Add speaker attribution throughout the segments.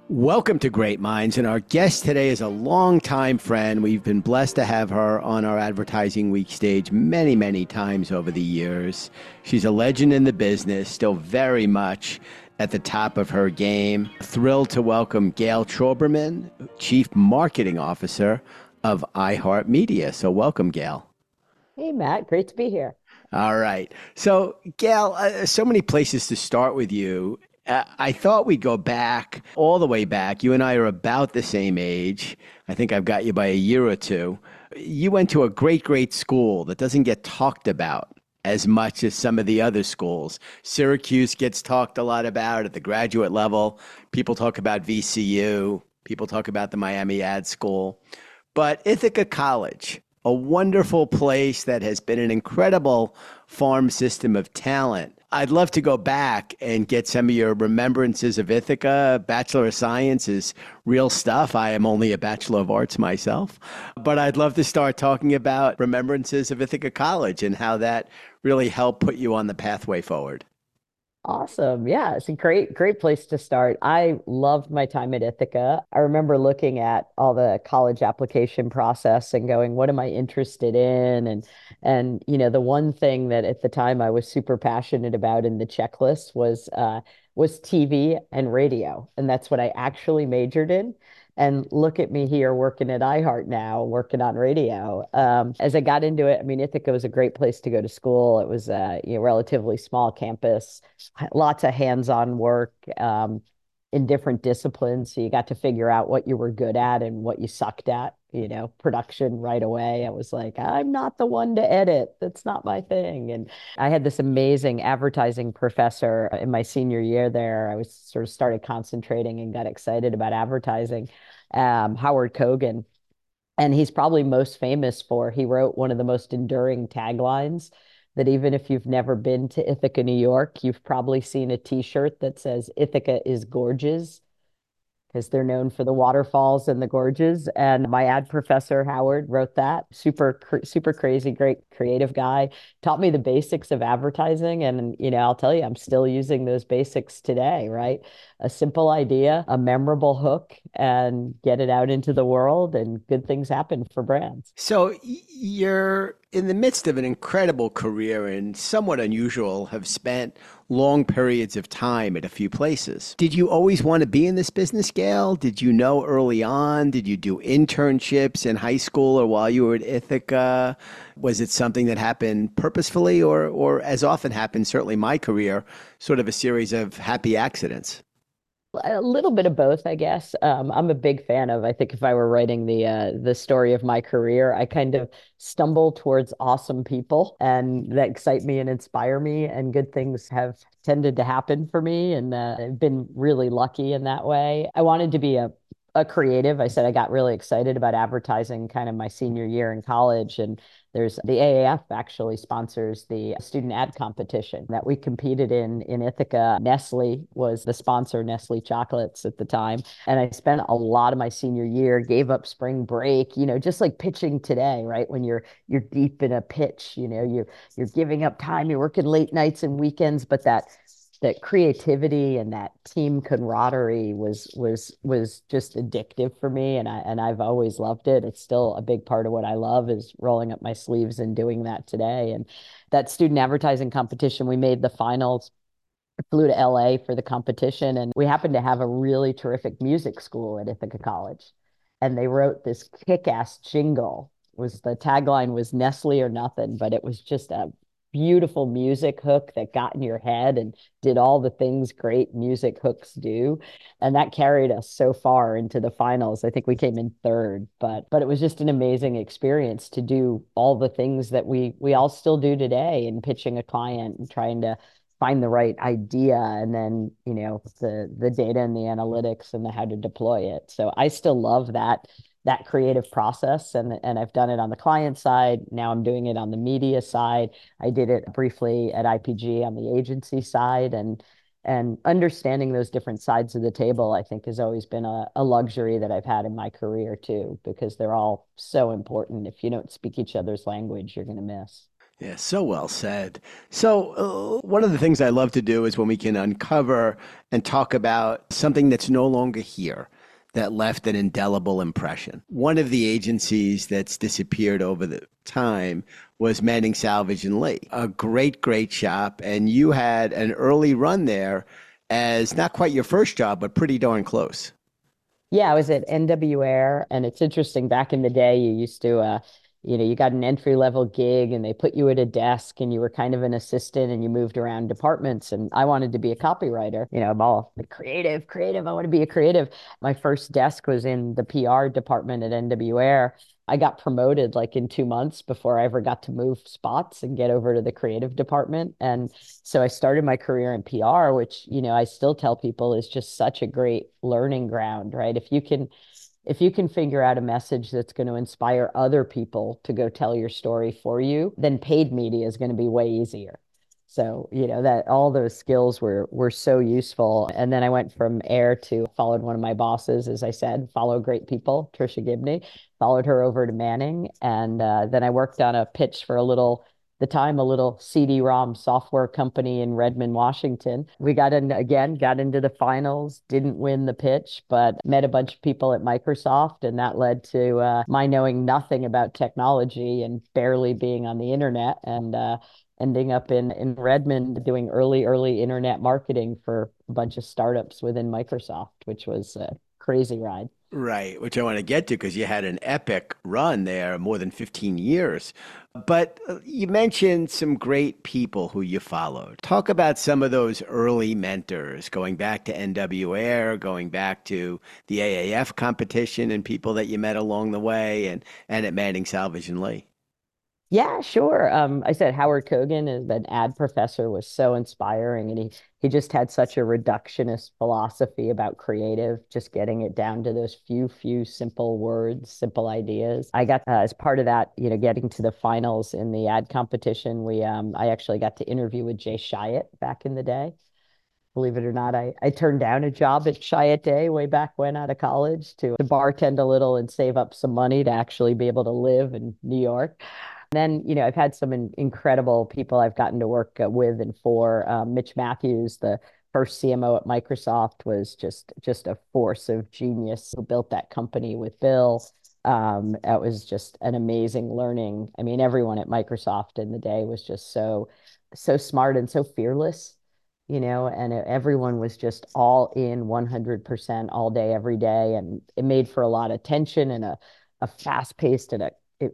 Speaker 1: Welcome to Great Minds, and our guest today is a longtime friend. We've been blessed to have her on our Advertising Week stage many, many times over the years. She's a legend in the business, still very much at the top of her game. Thrilled to welcome Gail Troberman, Chief Marketing Officer of iHeartMedia. So welcome, Gail.
Speaker 2: Hey, Matt, great to be here.
Speaker 1: All right. So, Gail, so many places to start with you. I thought we'd go back, all the way back. You and I are about the same age. I think I've got you by a year or two. You went to a great, great school that doesn't get talked about as much as some of the other schools. Syracuse gets talked a lot about at the graduate level. People talk about VCU. People talk about the Miami Ad School. But Ithaca College, a wonderful place that has been an incredible farm system of talent. I'd love to go back and get some of your remembrances of Ithaca. Bachelor of Science is real stuff. I am only a Bachelor of Arts myself. But I'd love to start talking about remembrances of Ithaca College and how that really helped put you on the pathway forward.
Speaker 2: Awesome. Yeah, it's a great place to start. I loved my time at Ithaca. I remember looking at all the college application process and going, what am I interested in? And the one thing that at the time I was super passionate about in the checklist was TV and radio. And that's what I actually majored in. And look at me here working at iHeart now, working on radio. As I got into it, I mean, Ithaca was a great place to go to school. It was a relatively small campus, lots of hands-on work in different disciplines. So you got to figure out what you were good at and what you sucked at. Production right away. I was like, I'm not the one to edit. That's not my thing. And I had this amazing advertising professor in my senior year there. I was sort of started concentrating and got excited about advertising. Howard Kogan. And he's probably most famous for he wrote one of the most enduring taglines that even if you've never been to Ithaca, New York, you've probably seen a t-shirt that says Ithaca is gorgeous because they're known for the waterfalls and the gorges. And my ad professor, Howard, wrote that. Super crazy, great creative guy. Taught me the basics of advertising. And, I'll tell you, I'm still using those basics today, right? A simple idea, a memorable hook, and get it out into the world, and good things happen for brands.
Speaker 1: So you're in the midst of an incredible career and somewhat unusual, have spent long periods of time at a few places. Did you always want to be in this business, Gail? Did you know early on? Did you do internships in high school or while you were at Ithaca? Was it something that happened purposefully or as often happens, certainly my career, sort of a series of happy accidents?
Speaker 2: A little bit of both, I guess. I'm a big fan of, I think if I were writing the story of my career, I kind of stumble towards awesome people and that excite me and inspire me, and good things have tended to happen for me, and I've been really lucky in that way. I wanted to be a creative. I said I got really excited about advertising kind of my senior year in college, and there's the AAF actually sponsors the student ad competition that we competed in Ithaca. Nestle was the sponsor, Nestle chocolates at the time. And I spent a lot of my senior year, gave up spring break, just like pitching today, right? When you're deep in a pitch, you're giving up time, you're working late nights and weekends, but that creativity and that team camaraderie was just addictive for me, and I've always loved it. It's still a big part of what I love is rolling up my sleeves and doing that today. And that student advertising competition, we made the finals. I flew to LA for the competition, and we happened to have a really terrific music school at Ithaca College, and they wrote this kick-ass jingle. Was the tagline was Nestle or nothing, but it was just a beautiful music hook that got in your head and did all the things great music hooks do. And that carried us so far into the finals. I think we came in third, but it was just an amazing experience to do all the things that we all still do today in pitching a client and trying to find the right idea, and then the data and the analytics and the how to deploy it. So I still love that creative process, and I've done it on the client side. Now I'm doing it on the media side. I did it briefly at IPG on the agency side, and understanding those different sides of the table, I think, has always been a luxury that I've had in my career too, because they're all so important. If you don't speak each other's language, you're going to miss.
Speaker 1: Yeah, so well said. So, one of the things I love to do is when we can uncover and talk about something that's no longer here that left an indelible impression. One of the agencies that's disappeared over the time was Manning Salvage and Lee, a great, great shop. And you had an early run there as not quite your first job, but pretty darn close.
Speaker 2: Yeah, I was at NW Air, and it's interesting. Back in the day, you used to, you got an entry level gig, and they put you at a desk, and you were kind of an assistant, and you moved around departments. And I wanted to be a copywriter. I'm all like, creative, creative. I want to be a creative. My first desk was in the PR department at NW Air. I got promoted like in 2 months before I ever got to move spots and get over to the creative department. And so I started my career in PR, which, I still tell people is just such a great learning ground, right? If you can figure out a message that's going to inspire other people to go tell your story for you, then paid media is going to be way easier. So, that all those skills were so useful. And then I went from Air to followed one of my bosses, as I said, follow great people, Trisha Gibney, followed her over to Manning. And then I worked on a pitch for a little CD-ROM software company in Redmond, Washington. We got in again, got into the finals, didn't win the pitch, but met a bunch of people at Microsoft, and that led to my knowing nothing about technology and barely being on the internet, and ending up in Redmond doing early internet marketing for a bunch of startups within Microsoft, which was a crazy ride.
Speaker 1: Right, which I want to get to because you had an epic run there, more than 15 years. But you mentioned some great people who you followed. Talk about some of those early mentors, going back to NW Air, going back to the AAF competition and people that you met along the way and at Manning Salvage and Lee.
Speaker 2: Yeah, sure. I said Howard Kogan is an ad professor was so inspiring, and he just had such a reductionist philosophy about creative, just getting it down to those few simple words, simple ideas. I got as part of that, getting to the finals in the ad competition. I actually got to interview with Jay Chiat back in the day. Believe it or not, I turned down a job at Chiat Day way back when out of college to bartend a little and save up some money to actually be able to live in New York. Then, I've had some incredible people I've gotten to work with and for. Mitch Matthews, the first CMO at Microsoft, was just a force of genius who built that company with Bill. That was just an amazing learning. I mean, everyone at Microsoft in the day was just so smart and so fearless, and everyone was just all in 100% all day, every day. And it made for a lot of tension and a fast paced and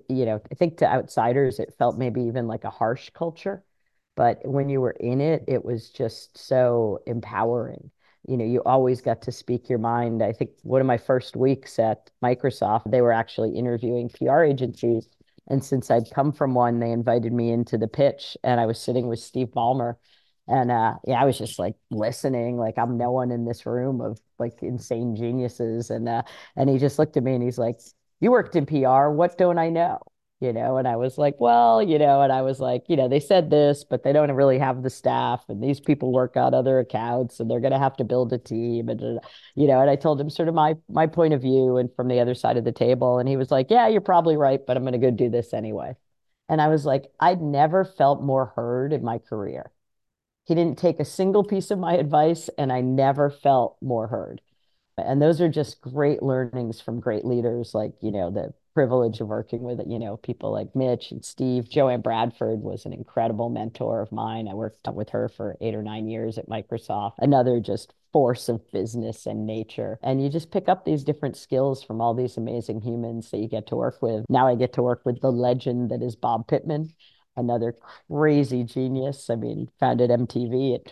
Speaker 2: I think to outsiders, it felt maybe even like a harsh culture. But when you were in it, it was just so empowering. You always got to speak your mind. I think one of my first weeks at Microsoft, they were actually interviewing PR agencies. And since I'd come from one, they invited me into the pitch, and I was sitting with Steve Ballmer. And yeah, I was just like listening, like I'm no one in this room of like insane geniuses. And he just looked at me and he's like, "You worked in PR. What don't I know?" And I was like, well, and I was like, they said this, but they don't really have the staff, and these people work on other accounts, and they're going to have to build a team, and I told him sort of my point of view and from the other side of the table, and he was like, "Yeah, you're probably right, but I'm going to go do this anyway." And I was like, I'd never felt more heard in my career. He didn't take a single piece of my advice, and I never felt more heard. And those are just great learnings from great leaders, like, the privilege of working with, people like Mitch and Steve. Joanne Bradford was an incredible mentor of mine. I worked with her for 8 or 9 years at Microsoft. Another just force of business and nature. And you just pick up these different skills from all these amazing humans that you get to work with. Now I get to work with the legend that is Bob Pittman, another crazy genius. I mean, founded MTV at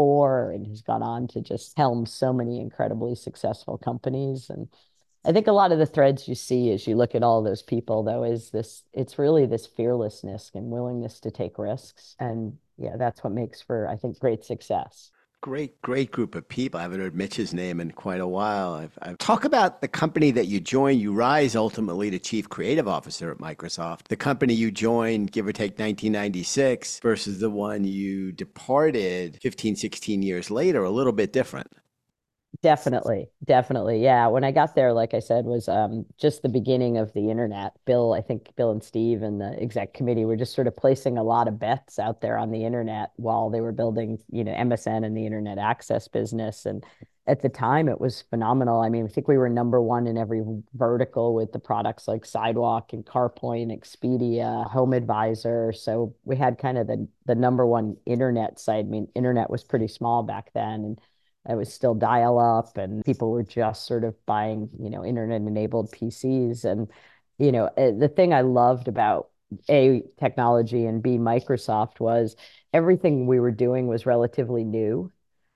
Speaker 2: 24 and has gone on to just helm so many incredibly successful companies. And I think a lot of the threads you see as you look at all those people, though, is it's really this fearlessness and willingness to take risks. And yeah, that's what makes for, I think, great success.
Speaker 1: Great, great group of people. I haven't heard Mitch's name in quite a while. Talk about the company that you joined. You rise ultimately to chief creative officer at Microsoft. The company you joined, give or take 1996, versus the one you departed 15, 16 years later, a little bit different.
Speaker 2: Definitely, definitely. Yeah. When I got there, like I said, was just the beginning of the internet. Bill, I think Bill and Steve and the exec committee were just sort of placing a lot of bets out there on the internet while they were building, MSN and the internet access business. And at the time, it was phenomenal. I mean, I think we were number one in every vertical with the products like Sidewalk and CarPoint, Expedia, Home Advisor. So we had kind of the number one internet site. I mean, internet was pretty small back then. And it was still dial up and people were just sort of buying, internet enabled PCs. And, the thing I loved about A, technology and B, Microsoft was everything we were doing was relatively new.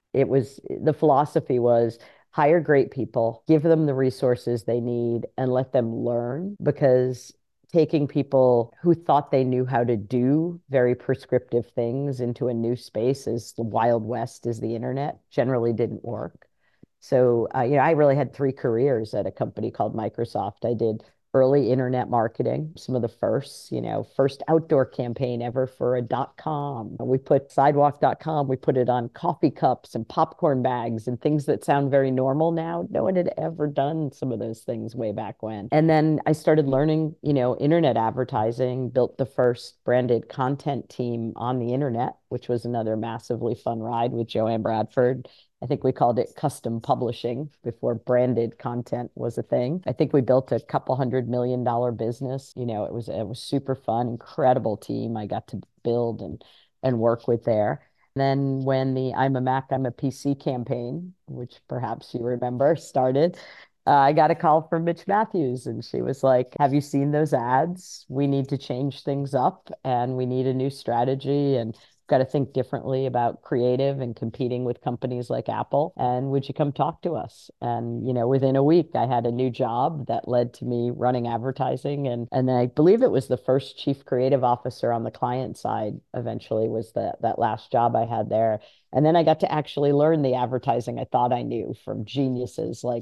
Speaker 2: The philosophy was hire great people, give them the resources they need, and let them learn because taking people who thought they knew how to do very prescriptive things into a new space as the Wild West as the internet generally didn't work. So, I really had three careers at a company called Microsoft. I did early internet marketing, some of the first, first outdoor campaign ever for a .com. We put sidewalk.com, we put it on coffee cups and popcorn bags and things that sound very normal now. No one had ever done some of those things way back when. And then I started learning, internet advertising, built the first branded content team on the internet, which was another massively fun ride with Joanne Bradford. I think we called it custom publishing before branded content was a thing. I think we built a couple $100 million business. It was super fun, incredible team I got to build and work with there. Then when the I'm a Mac, I'm a PC campaign, which perhaps you remember, started, I got a call from Mitch Matthews, and she was like, "Have you seen those ads? We need to change things up, and we need a new strategy, and got to think differently about creative and competing with companies like Apple. And would you come talk to us?" And, within a week, I had a new job that led to me running advertising. And I believe it was the first chief creative officer on the client side eventually was that last job I had there. And then I got to actually learn the advertising I thought I knew from geniuses like,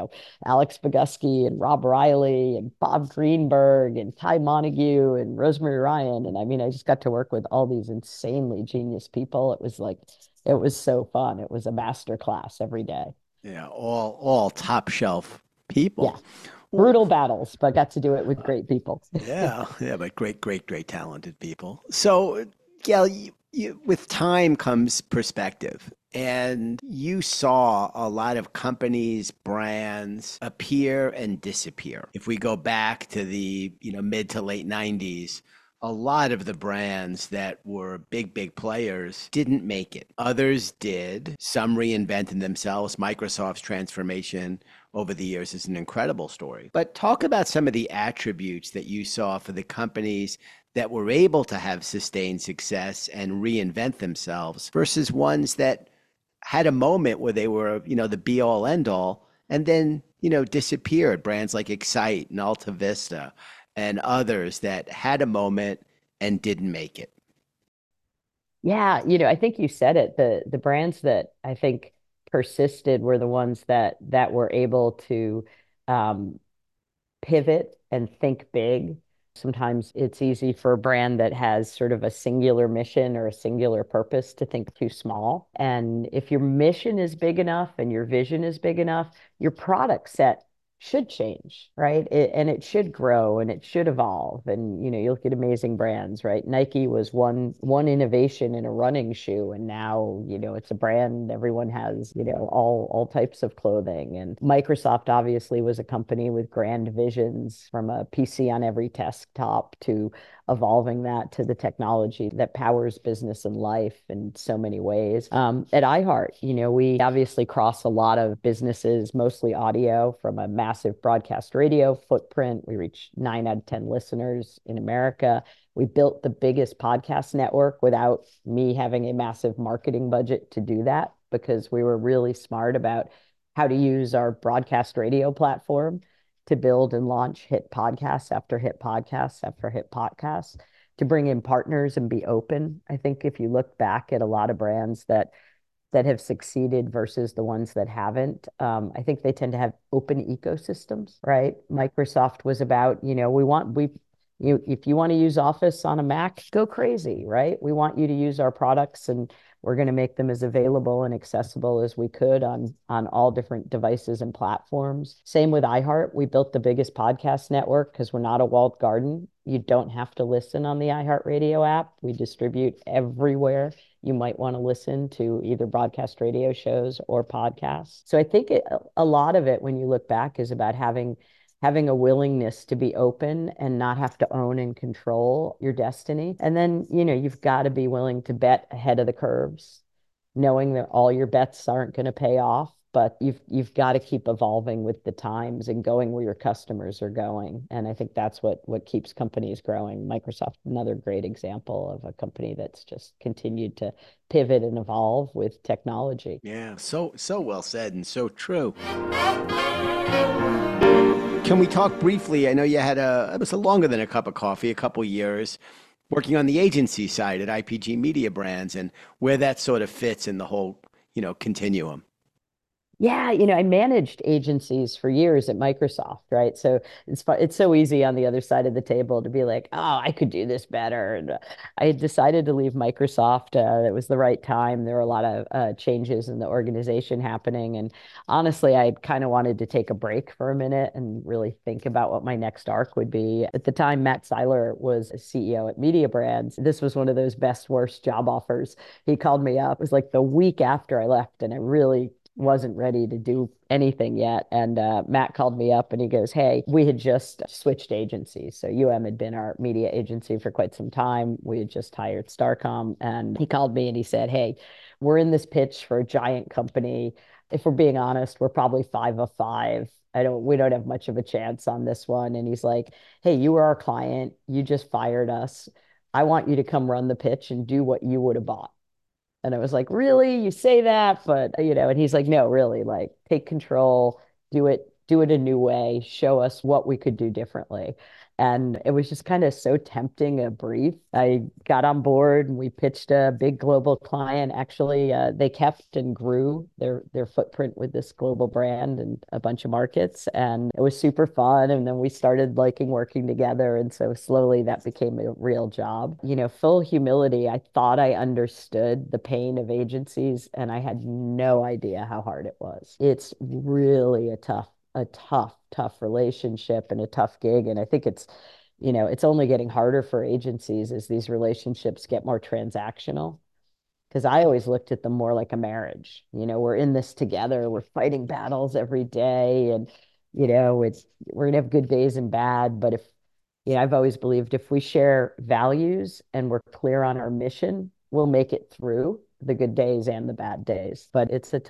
Speaker 2: Alex Bogusky and Rob Riley and Bob Greenberg and Ty Montague and Rosemary Ryan. And I mean, I just got to work with all these insanely genius people. It was so fun. It was a master class every day.
Speaker 1: Yeah, all top shelf people.
Speaker 2: Yeah, brutal battles, but got to do it with great people.
Speaker 1: Yeah, yeah, but great talented people. So, Gail, with time comes perspective, and you saw a lot of companies, brands appear and disappear. If we go back to the mid to late '90s, a lot of the brands that were big players didn't make it. Others did. Some reinvented themselves. Microsoft's transformation over the years is an incredible story. But talk about some of the attributes that you saw for the companies that were able to have sustained success and reinvent themselves versus ones that had a moment where they were, the be all end all and then, disappeared. Brands like Excite and Alta Vista and others that had a moment and didn't make it.
Speaker 2: Yeah, I think you said it. The brands that I think persisted were the ones that were able to um, pivot and think big. Sometimes it's easy for a brand that has sort of a singular mission or a singular purpose to think too small. And if your mission is big enough and your vision is big enough, your product set should change, right? And it should grow and it should evolve. And you look at amazing brands, right? Nike was one innovation in a running shoe, and now it's a brand everyone has, all types of clothing. And Microsoft obviously was a company with grand visions from a PC on every desktop to evolving that to the technology that powers business and life in so many ways. At iHeart, we obviously cross a lot of businesses, mostly audio, from a massive broadcast radio footprint. We reach 9 out of 10 listeners in America. We built the biggest podcast network without me having a massive marketing budget to do that because we were really smart about how to use our broadcast radio platform to build and launch hit podcasts after hit podcasts after hit podcasts, to bring in partners and be open. I think if you look back at a lot of brands that have succeeded versus the ones that haven't, I think they tend to have open ecosystems, right? Microsoft was about, if you want to use Office on a Mac, go crazy, right? We want you to use our products and We're going to make them as available and accessible as we could on all different devices and platforms. Same with iHeart. We built the biggest podcast network because we're not a walled garden. You don't have to listen on the iHeartRadio app. We distribute everywhere you might want to listen to either broadcast radio shows or podcasts. So I think a lot of it, when you look back, is about having a willingness to be open and not have to own and control your destiny. And then, you've got to be willing to bet ahead of the curves, knowing that all your bets aren't going to pay off, but you've got to keep evolving with the times and going where your customers are going. And I think that's what keeps companies growing. Microsoft, another great example of a company that's just continued to pivot and evolve with technology.
Speaker 1: Yeah, so well said and so true. Can we talk briefly? I know you had it was a longer than a cup of coffee, a couple years working on the agency side at IPG Media Brands and where that sort of fits in the whole, continuum.
Speaker 2: Yeah, I managed agencies for years at Microsoft, right? So it's so easy on the other side of the table to be like, oh, I could do this better. And I had decided to leave Microsoft. It was the right time. There were a lot of changes in the organization happening, and honestly, I kind of wanted to take a break for a minute and really think about what my next arc would be. At the time, Matt Seiler was a CEO at Media Brands. This was one of those best worst job offers. He called me up. It was like the week after I left, and I really wasn't ready to do anything yet. And Matt called me up and he goes, hey, we had just switched agencies. So had been our media agency for quite some time. We had just hired Starcom. And he called me and he said, hey, we're in this pitch for a giant company. If we're being honest, we're probably 5 of 5. We don't have much of a chance on this one. And he's like, hey, you were our client. You just fired us. I want you to come run the pitch and do what you would have bought. And I was like, really? You say that, but and he's like, no, really, like take control, do it a new way, show us what we could do differently. And it was just kind of so tempting a brief. I got on board and we pitched a big global client. Actually, they kept and grew their footprint with this global brand and a bunch of markets. And it was super fun. And then we started liking working together. And so slowly that became a real job. Full humility, I thought I understood the pain of agencies, and I had no idea how hard it was. It's really a tough relationship and a tough gig. And I think it's only getting harder for agencies as these relationships get more transactional. Because I always looked at them more like a marriage. We're in this together. We're fighting battles every day. And, we're going to have good days and bad. But I've always believed if we share values and we're clear on our mission, we'll make it through the good days and the bad days. But it's a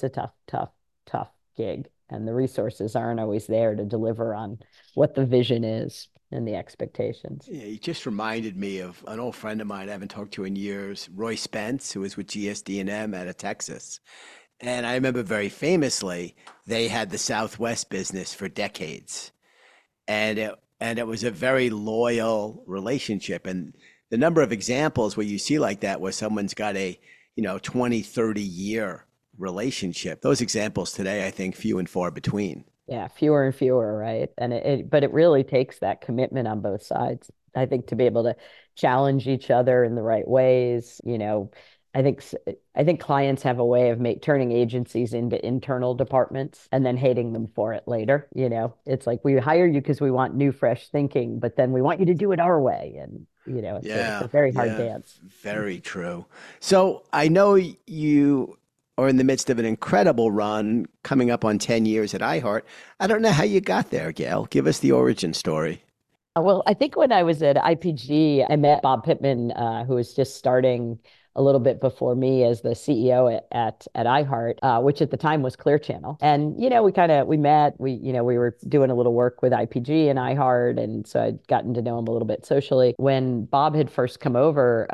Speaker 2: tough gig, and the resources aren't always there to deliver on what the vision is and the expectations.
Speaker 1: Yeah, you just reminded me of an old friend of mine I haven't talked to in years, Roy Spence, who was with GSD&M out of Texas. And I remember very famously, they had the Southwest business for decades. And it was a very loyal relationship. And the number of examples where you see like that, where someone's got a, 20, 30-year relationship. Those examples today, I think, few and far between.
Speaker 2: Yeah, fewer and fewer, right? And but it really takes that commitment on both sides. I think to be able to challenge each other in the right ways. I think I think clients have a way of turning agencies into internal departments and then hating them for it later. It's like we hire you because we want new, fresh thinking, but then we want you to do it our way, and it's a very hard dance.
Speaker 1: Very true. So I know you are in the midst of an incredible run coming up on 10 years at iHeart. I don't know how you got there, Gail. Give us the origin story.
Speaker 2: Well, I think when I was at IPG, I met Bob Pittman, who was just starting a little bit before me as the CEO at iHeart, which at the time was Clear Channel. And we met. We were doing a little work with IPG and iHeart, and so I'd gotten to know him a little bit socially. When Bob had first come over,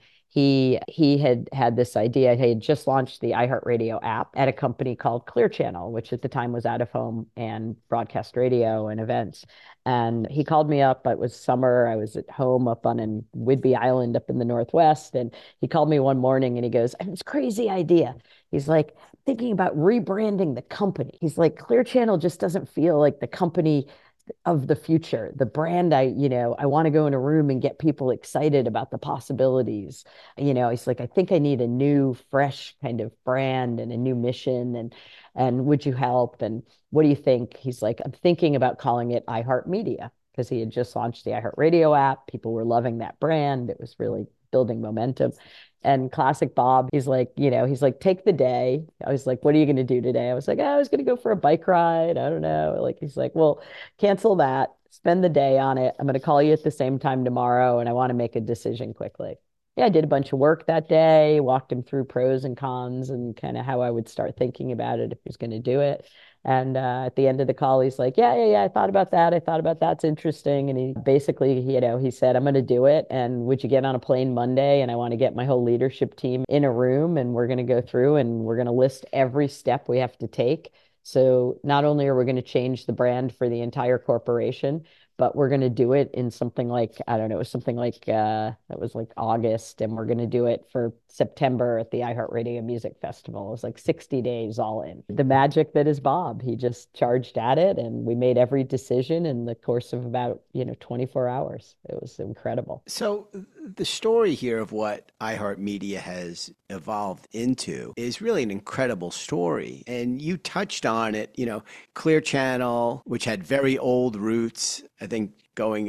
Speaker 2: he had this idea. He had just launched the iHeartRadio app at a company called Clear Channel, which at the time was out of home and broadcast radio and events. And he called me up. It was summer. I was at home up on an Whidbey Island up in the Northwest. And he called me one morning and he goes, I have this crazy idea. He's like, thinking about rebranding the company. He's like, Clear Channel just doesn't feel like the company of the future, the brand. I want to go in a room and get people excited about the possibilities. He's like, I think I need a new, fresh kind of brand and a new mission. And would you help? And what do you think? He's like, I'm thinking about calling it iHeartMedia because he had just launched the iHeartRadio app. People were loving that brand. It was really building momentum. And classic Bob, he's like, take the day. I was like, what are you going to do today? I was like, I was going to go for a bike ride. I don't know. Like, he's like, well, cancel that, spend the day on it. I'm going to call you at the same time tomorrow, and I want to make a decision quickly. Yeah, I did a bunch of work that day, walked him through pros and cons and kind of how I would start thinking about it if he was going to do it. And at the end of the call, he's like, yeah, I thought about that. I thought about that's interesting. And he basically, he said, I'm going to do it. And would you get on a plane Monday? And I want to get my whole leadership team in a room and we're going to go through and we're going to list every step we have to take. So not only are we going to change the brand for the entire corporation, but we're going to do it in something like, I don't know, something like that was like August, and we're going to do it for September at the iHeartRadio Music Festival. It was like 60 days all in. The magic that is Bob, he just charged at it, and we made every decision in the course of about 24 hours. It was incredible.
Speaker 1: So the story here of what iHeartMedia has evolved into is really an incredible story. And you touched on it, Clear Channel, which had very old roots, I think going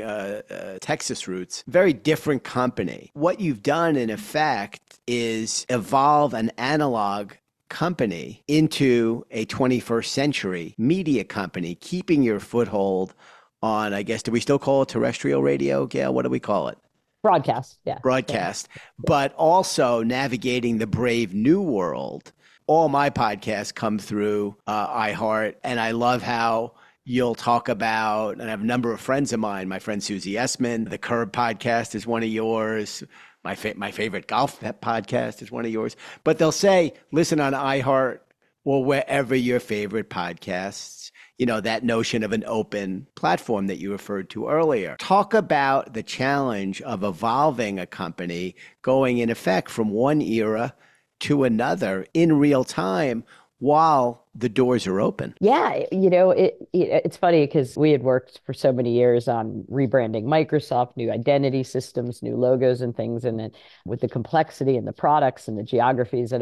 Speaker 1: Texas roots, very different company. What you've done in effect is evolve an analog company into a 21st century media company, keeping your foothold on, I guess, do we still call it terrestrial radio, Gail? What do we call it?
Speaker 2: Broadcast, yeah.
Speaker 1: Broadcast, but also navigating the brave new world. All my podcasts come through iHeart, and I love how you'll talk about, and I have a number of friends of mine, my friend Susie Essman, the Curb podcast is one of yours. My favorite golf podcast is one of yours. But they'll say, listen on iHeart or wherever your favorite podcasts, that notion of an open platform that you referred to earlier. Talk about the challenge of evolving a company, going in effect from one era to another in real time while the doors are open.
Speaker 2: Yeah, it's funny because we had worked for so many years on rebranding Microsoft, new identity systems, new logos and things, and then with the complexity and the products and the geographies,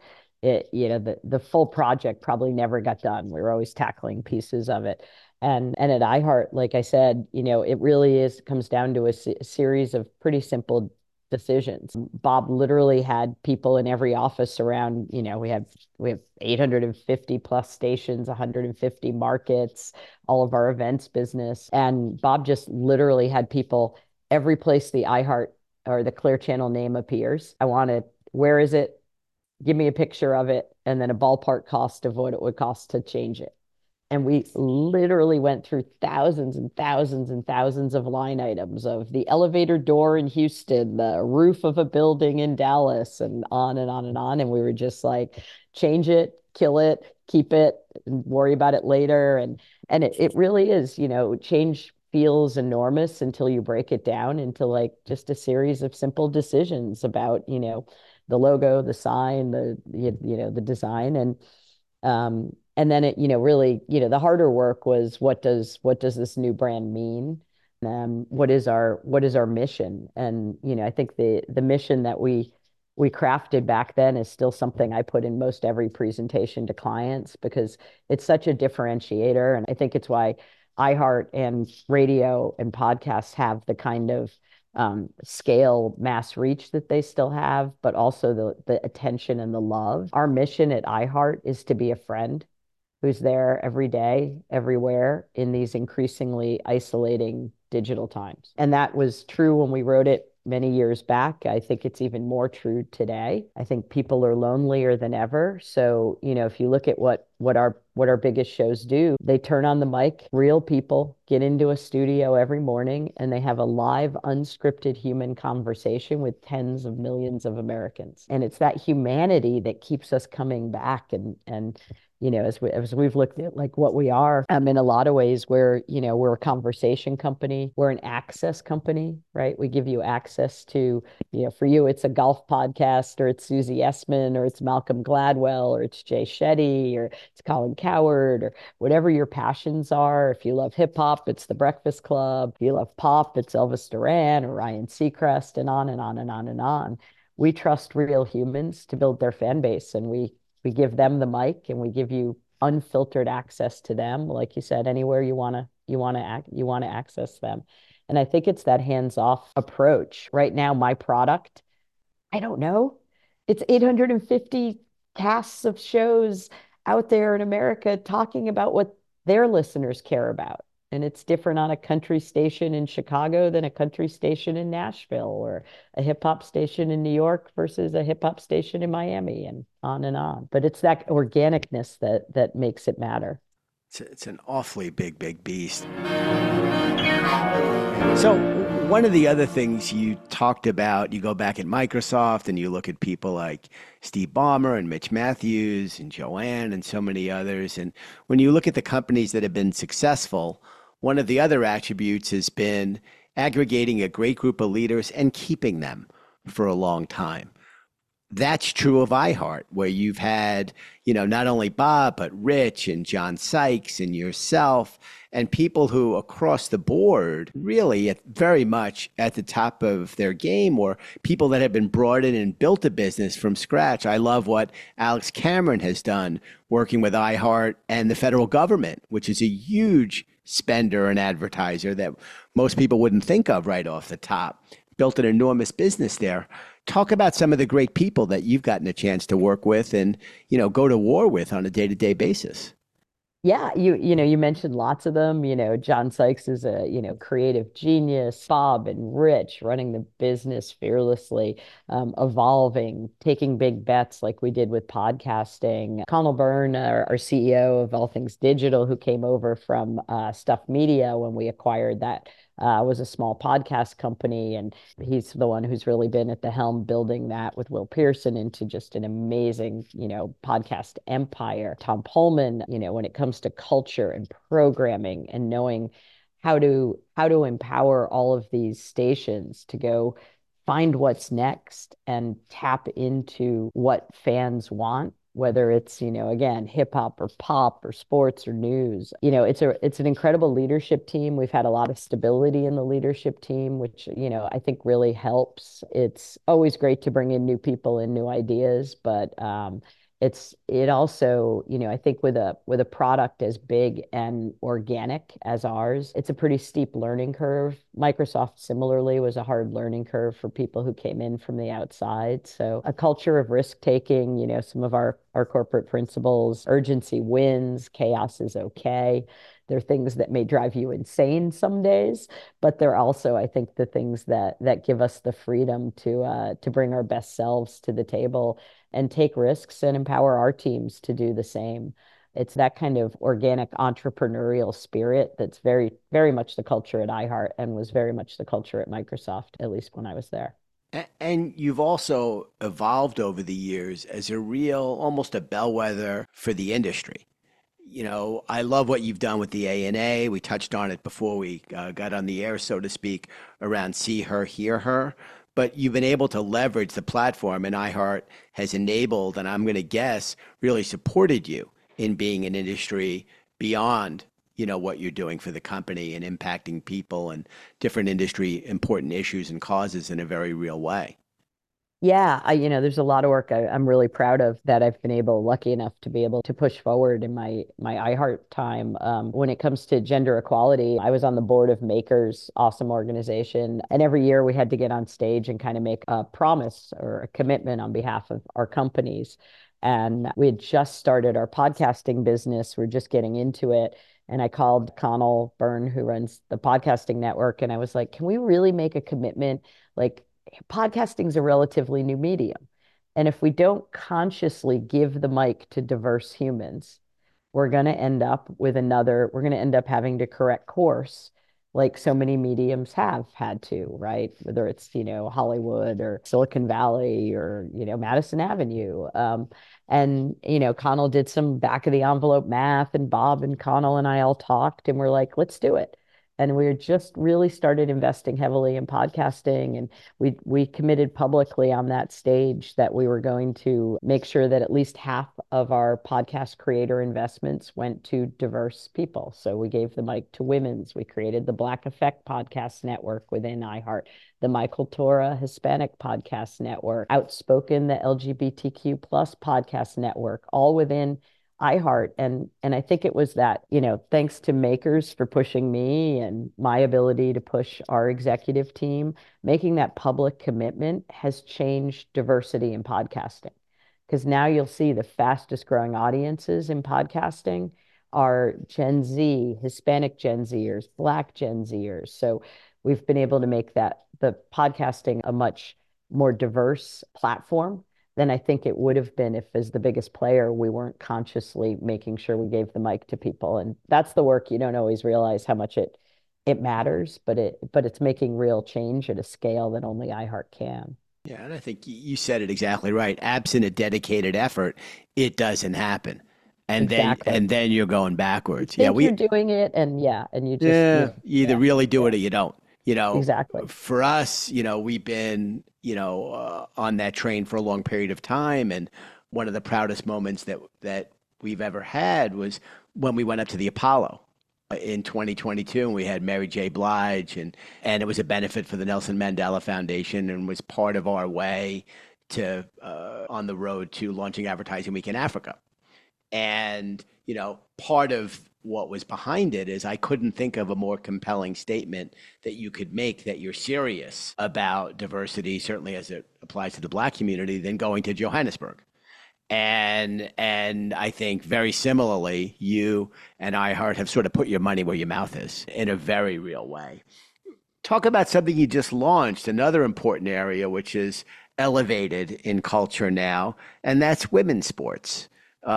Speaker 2: the full project probably never got done. We were always tackling pieces of it. And at iHeart, like I said, it really comes down to a series of pretty simple decisions. Bob literally had people in every office around, we have 850 plus stations, 150 markets, all of our events business. And Bob just literally had people every place the iHeart or the Clear Channel name appears. I want it. Where is it? Give me a picture of it, and then a ballpark cost of what it would cost to change it. And we literally went through thousands and thousands and thousands of line items of the elevator door in Houston, the roof of a building in Dallas, and on and on and on. And we were just like, change it, kill it, keep it, and worry about it later. And it really is, change feels enormous until you break it down into like just a series of simple decisions about, the logo, the sign, the design. And then it, really, the harder work was what does this new brand mean? What is our mission? And I think the mission that we crafted back then is still something I put in most every presentation to clients because it's such a differentiator. And I think it's why iHeart and radio and podcasts have the kind of scale, mass reach that they still have, but also the attention and the love. Our mission at iHeart is to be a friend who's there every day, everywhere in these increasingly isolating digital times. And that was true when we wrote it many years back. I think it's even more true today. I think people are lonelier than ever. So, if you look at what our biggest shows do, they turn on the mic, real people get into a studio every morning and they have a live, unscripted human conversation with tens of millions of Americans. And it's that humanity that keeps us coming back and as we've looked at like what we are, in a lot of ways, we're a conversation company, we're an access company, right? We give you access to, for you, it's a golf podcast, or it's Susie Essman, or it's Malcolm Gladwell, or it's Jay Shetty, or it's Colin Coward, or whatever your passions are. If you love hip hop, it's The Breakfast Club. If you love pop, it's Elvis Duran or Ryan Seacrest, and on and on and on and on. We trust real humans to build their fan base, and we give them the mic, and we give you unfiltered access to them. Like you said, anywhere you want to access them. And I think it's that hands-off approach. Right now, my product, I don't know. It's 850 casts of shows out there in America talking about what their listeners care about. And it's different on a country station in Chicago than a country station in Nashville, or a hip hop station in New York versus a hip hop station in Miami, and on and on. But it's that organicness that makes it matter.
Speaker 1: It's an awfully big beast. So, one of the other things you talked about, you go back at Microsoft and you look at people like Steve Ballmer and Mitch Matthews and Joanne and so many others. And when you look at the companies that have been successful, one of the other attributes has been aggregating a great group of leaders and keeping them for a long time. That's true of iHeart, where you've had, not only Bob, but Rich and John Sykes and yourself and people who across the board really very much at the top of their game, or people that have been brought in and built a business from scratch. I love what Alex Cameron has done working with iHeart and the federal government, which is a huge spender and advertiser that most people wouldn't think of right off the top. Built an enormous business there. Talk about some of the great people that you've gotten a chance to work with and, go to war with on a day-to-day basis.
Speaker 2: Yeah, you mentioned lots of them. John Sykes is a, creative genius. Bob and Rich running the business fearlessly, evolving, taking big bets like we did with podcasting. Connell Byrne, our CEO of all things digital, who came over from Stuff Media when we acquired that, was a small podcast company, and he's the one who's really been at the helm building that with Will Pearson into just an amazing, podcast empire. Tom Pullman, when it comes to culture and programming and knowing how to empower all of these stations to go find what's next and tap into what fans want, whether it's, again, hip hop or pop or sports or news. It's an incredible leadership team. We've had a lot of stability in the leadership team, which, I think really helps. It's always great to bring in new people and new ideas, but it also, I think with a product as big and organic as ours, it's a pretty steep learning curve. Microsoft similarly was a hard learning curve for people who came in from the outside. So a culture of risk taking, some of our corporate principles: urgency wins, chaos is okay. They're things that may drive you insane some days, but they're also, I think, the things that give us the freedom to bring our best selves to the table and take risks and empower our teams to do the same. It's that kind of organic entrepreneurial spirit that's very, very much the culture at iHeart, and was very much the culture at Microsoft, at least when I was there.
Speaker 1: And you've also evolved over the years as a real, almost a bellwether for the industry. I love what you've done with the ANA. We touched on it before we got on the air, so to speak, around See Her, Hear Her. But you've been able to leverage the platform, and iHeart has enabled, and I'm going to guess, really supported you in being an industry beyond, what you're doing for the company and impacting people and different industry important issues and causes in a very real way.
Speaker 2: Yeah, there's a lot of work I'm really proud of that I've been lucky enough to be able to push forward in my iHeart time. When it comes to gender equality, I was on the board of Makers, awesome organization, and every year we had to get on stage and kind of make a promise or a commitment on behalf of our companies. And we had just started our podcasting business. We're just getting into it. And I called Connell Byrne, who runs the podcasting network, and I was like, can we really make a commitment? Like, podcasting is a relatively new medium. And if we don't consciously give the mic to diverse humans, we're going to end up having to correct course like so many mediums have had to, right? Whether it's, Hollywood or Silicon Valley or, Madison Avenue. And, Connell did some back of the envelope math, and Bob and Connell and I all talked, and we're like, let's do it. And we just really started investing heavily in podcasting. And we committed publicly on that stage that we were going to make sure that at least half of our podcast creator investments went to diverse people. So we gave the mic to women's. We created the Black Effect Podcast Network within iHeart, the Michael Tora Hispanic Podcast Network, Outspoken, the LGBTQ plus podcast network, all within iHeart. And I think it was that, thanks to Makers for pushing me and my ability to push our executive team, making that public commitment has changed diversity in podcasting. Because now you'll see the fastest growing audiences in podcasting are Gen Z, Hispanic Gen Zers, Black Gen Zers. So we've been able to make that the podcasting a much more diverse platform than I think it would have been if, as the biggest player, we weren't consciously making sure we gave the mic to people. And that's the work you don't always realize how much it matters, but it's making real change at a scale that only iHeart can.
Speaker 1: Yeah, and I think you said it exactly right. Absent a dedicated effort, it doesn't happen. And then
Speaker 2: Exactly.
Speaker 1: you're going
Speaker 2: You
Speaker 1: backwards. Yeah,
Speaker 2: think you're doing it, and yeah, and you just,
Speaker 1: you either
Speaker 2: yeah,
Speaker 1: really do
Speaker 2: yeah,
Speaker 1: it or you don't.
Speaker 2: exactly.
Speaker 1: For us, we've been, on that train for a long period of time, and one of the proudest moments that we've ever had was when we went up to the Apollo in 2022, and we had Mary J. Blige, and it was a benefit for the Nelson Mandela Foundation, and was part of our way to on the road to launching Advertising Week in Africa. And, part of what was behind it is I couldn't think of a more compelling statement that you could make that you're serious about diversity, certainly as it applies to the Black community, than going to Johannesburg. And I think very similarly, you and iHeart have sort of put your money where your mouth is in a very real way. Talk about something you just launched, another important area which is elevated in culture now, and that's women's sports.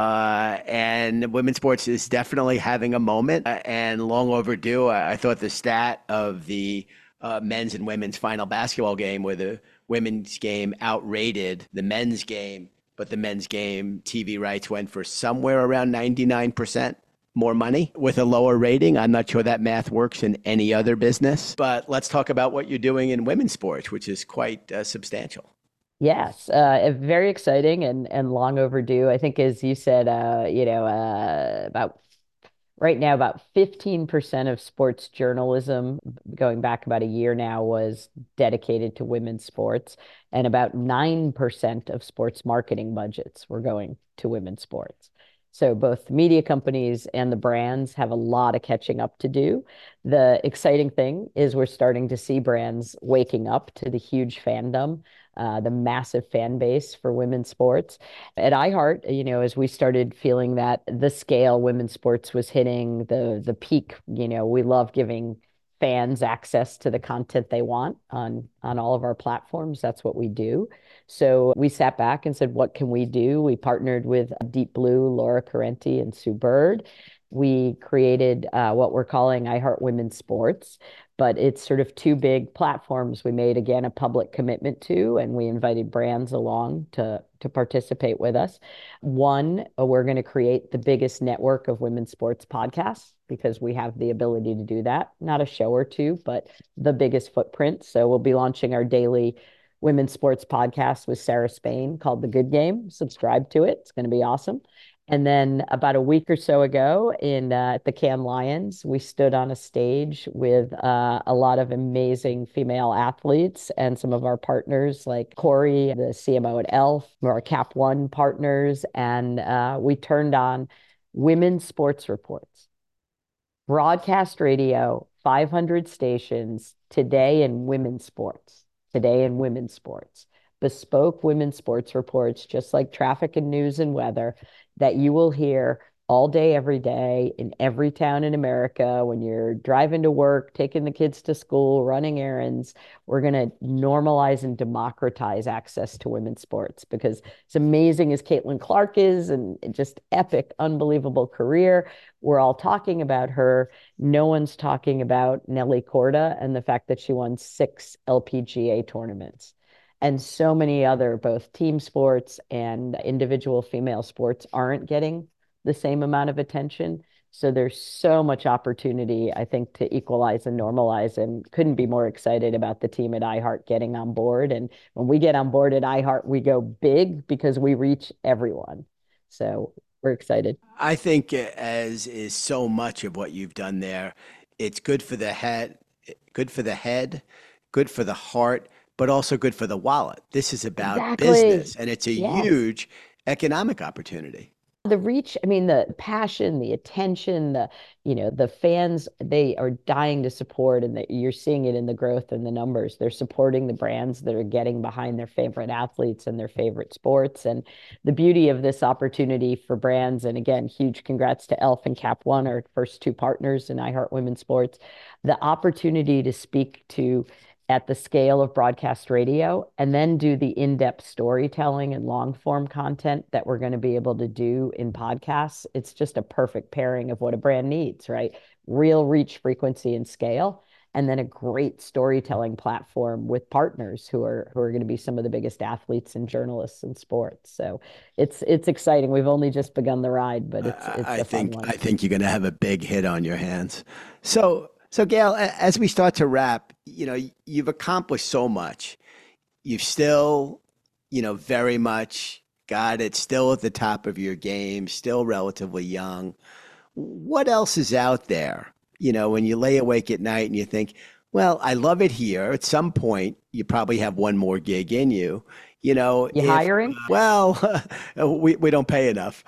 Speaker 1: And women's sports is definitely having a moment and long overdue. I thought the stat of the men's and women's final basketball game, where the women's game outrated the men's game, but the men's game TV rights went for somewhere around 99% more money with a lower rating. I'm not sure that math works in any other business, but let's talk about what you're doing in women's sports, which is quite substantial.
Speaker 2: Yes, very exciting and long overdue. I think, as you said, about right now, about 15% of sports journalism, going back about a year now, was dedicated to women's sports, and about 9% of sports marketing budgets were going to women's sports. So both the media companies and the brands have a lot of catching up to do. The exciting thing is we're starting to see brands waking up to the huge fandom, the massive fan base for women's sports. At iHeart, as we started feeling that the scale women's sports was hitting the peak, we love giving fans access to the content they want on all of our platforms. That's what we do. So we sat back and said, what can we do? We partnered with Deep Blue, Laura Carenti, and Sue Bird. We created what we're calling iHeart Women's Sports, but it's sort of two big platforms we made, again, a public commitment to, and we invited brands along to participate with us. One, we're going to create the biggest network of women's sports podcasts because we have the ability to do that. Not a show or two, but the biggest footprint. So we'll be launching our daily women's sports podcast with Sarah Spain called The Good Game. Subscribe to it. It's going to be awesome. And then about a week or so ago in at the Cannes Lions, we stood on a stage with a lot of amazing female athletes and some of our partners like Corey, the CMO at ELF, our Cap One partners, and we turned on women's sports reports, broadcast radio, 500 stations today in women's sports, today in women's sports, bespoke women's sports reports, just like traffic and news and weather, that you will hear all day, every day in every town in America when you're driving to work, taking the kids to school, running errands. We're going to normalize and democratize access to women's sports because as amazing as Caitlin Clark is and just epic, unbelievable career, we're all talking about her. No one's talking about Nelly Korda and the fact that she won 6 LPGA tournaments. And so many other both team sports and individual female sports aren't getting the same amount of attention. So there's so much opportunity, I think, to equalize and normalize, and couldn't be more excited about the team at iHeart getting on board. And when we get on board at iHeart, we go big because we reach everyone. So we're excited.
Speaker 1: I think, as is so much of what you've done there, it's good for the head, good for the head, good for the heart, but also good for the wallet. This is about
Speaker 2: Exactly.
Speaker 1: business, and it's a
Speaker 2: Yes.
Speaker 1: huge economic opportunity.
Speaker 2: The reach, I mean, the passion, the attention, the fans, they are dying to support, and that you're seeing it in the growth and the numbers. They're supporting the brands that are getting behind their favorite athletes and their favorite sports. And the beauty of this opportunity for brands, and again, huge congrats to Elf and Cap One, our first two partners in iHeart Women's Sports, the opportunity to speak to at the scale of broadcast radio, and then do the in-depth storytelling and long form content that we're going to be able to do in podcasts. It's just a perfect pairing of what a brand needs, right? Real reach, frequency, and scale, and then a great storytelling platform with partners who are going to be some of the biggest athletes and journalists in sports. So it's exciting. We've only just begun the ride, but it's
Speaker 1: I
Speaker 2: a fun
Speaker 1: think
Speaker 2: one.
Speaker 1: I think you're going to have a big hit on your hands. So Gail, as we start to wrap, you've accomplished so much. You've still, very much got it, still at the top of your game, still relatively young. What else is out there? When you lay awake at night and you think, well, I love it here. At some point, you probably have one more gig in you.
Speaker 2: You
Speaker 1: If,
Speaker 2: hiring?
Speaker 1: well, we don't pay enough.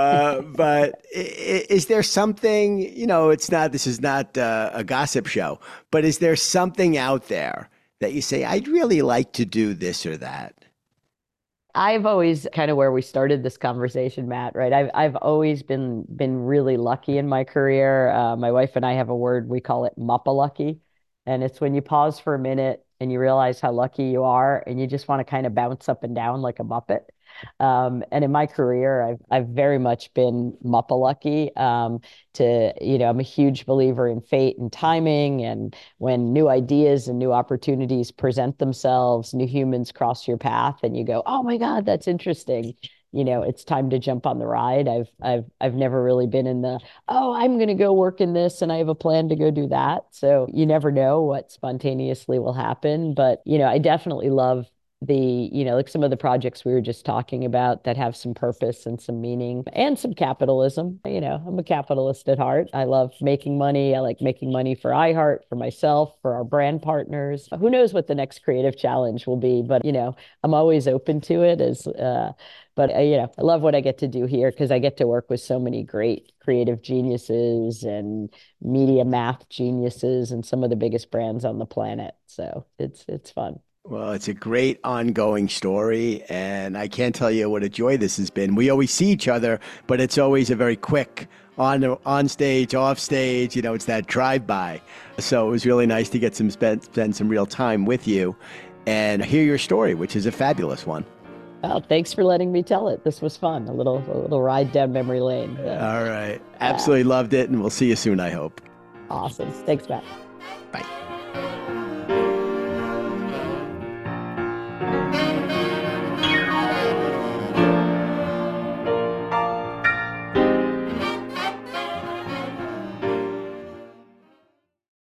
Speaker 1: But is there something, this is not a gossip show, but is there something out there that you say, I'd really like to do this or that?
Speaker 2: I've always kind of where we started this conversation, Matt, right? I've always been really lucky in my career. My wife and I have a word, we call it muppa lucky. And it's when you pause for a minute and you realize how lucky you are and you just want to kind of bounce up and down like a Muppet. And in my career, I've very much been muppa lucky. I'm a huge believer in fate and timing, and when new ideas and new opportunities present themselves, new humans cross your path, and you go, "Oh my God, that's interesting." It's time to jump on the ride. I've never really been in the, "Oh, I'm going to go work in this and I have a plan to go do that." So you never know what spontaneously will happen. But, I definitely love like some of the projects we were just talking about that have some purpose and some meaning and some capitalism. I'm a capitalist at heart. I love making money. I like making money for iHeart, for myself, for our brand partners. Who knows what the next creative challenge will be, but I'm always open to it I love what I get to do here because I get to work with so many great creative geniuses and media math geniuses and some of the biggest brands on the planet. So it's fun.
Speaker 1: Well, it's a great ongoing story, and I can't tell you what a joy this has been. We always see each other, but it's always a very quick on stage, off stage. It's that drive by. So it was really nice to get spend some real time with you, and hear your story, which is a fabulous one.
Speaker 2: Well, thanks for letting me tell it. This was fun. A little ride down memory lane.
Speaker 1: All right,
Speaker 2: Yeah,
Speaker 1: absolutely loved it, and we'll see you soon, I hope.
Speaker 2: awesome. Thanks, Matt.
Speaker 1: Bye.